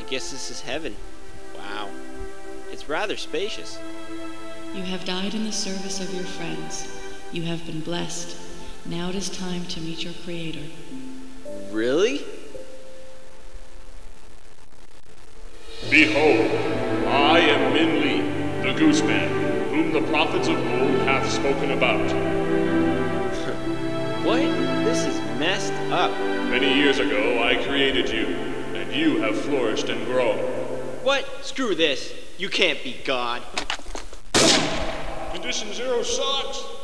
guess this is heaven. Wow. It's rather spacious. You have died in the service of your friends. You have been blessed. Now it is time to meet your Creator. Really? Behold, I am Min Li, the Gooseman, whom the prophets of old hath spoken about. What? This is messed up. Many years ago I created you, and you have flourished and grown. What? Screw this. You can't be God. Condition 0 sucks.